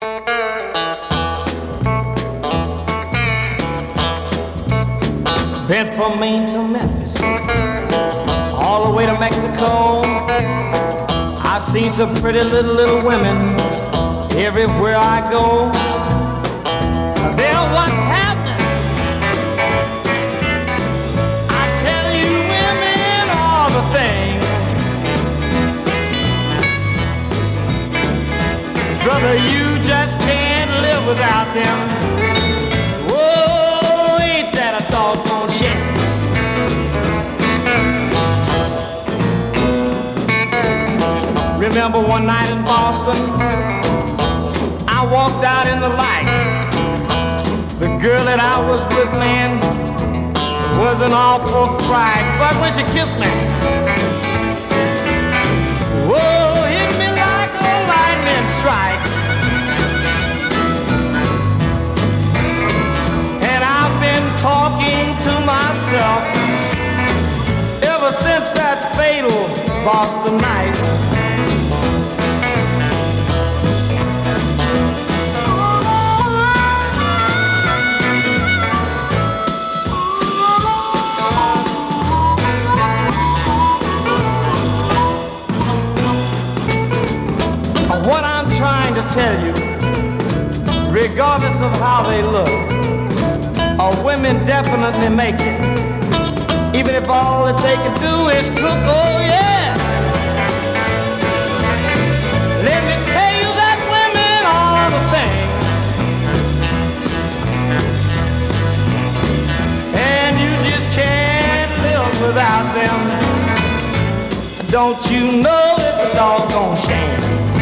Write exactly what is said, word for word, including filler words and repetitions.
Been from Maine to Memphis, all the way to Mexico. I've seen some pretty little, little women everywhere I go. They're what's happening. I tell you, women are the thing. Brother, you just can't live without them. Whoa, ain't that a doggone shame? Remember one night in Boston, I walked out in the light. The girl that I was with, man, was an awful fright. But when she kissed me, whoa, hit me like a lightning strike. And I've been talking to myself ever since that fatal Boston night. What I'm trying to tell you, regardless of how they look, uh, women definitely make it. Even if all that they can do is cook, oh yeah. Let me tell you that women are the thing. And you just can't live without them. Don't you know it's a doggone shame?